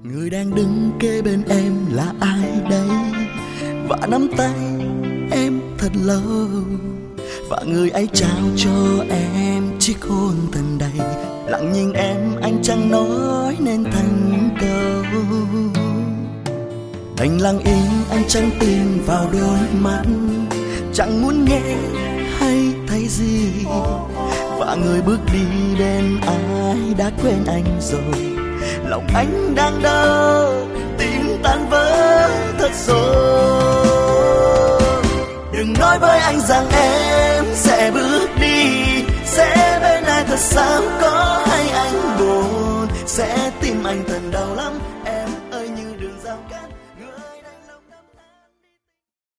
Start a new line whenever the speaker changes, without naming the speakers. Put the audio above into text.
Người đang đứng kế bên em là ai đây, và nắm tay em thật lâu, và người ấy trao cho em chiếc hôn thật đầy. Lặng nhìn em anh chẳng nói nên thành câu, đành lặng im anh chẳng tin vào đôi mắt, chẳng muốn nghe hay thấy gì. Và người bước đi bên ai đã quên anh rồi, lòng anh đang đau, tim tan vỡ thật rồi. Đừng nói với anh rằng em sẽ bước đi, sẽ bên ai thật sao có hay anh buồn, sẽ tim anh thật đau lắm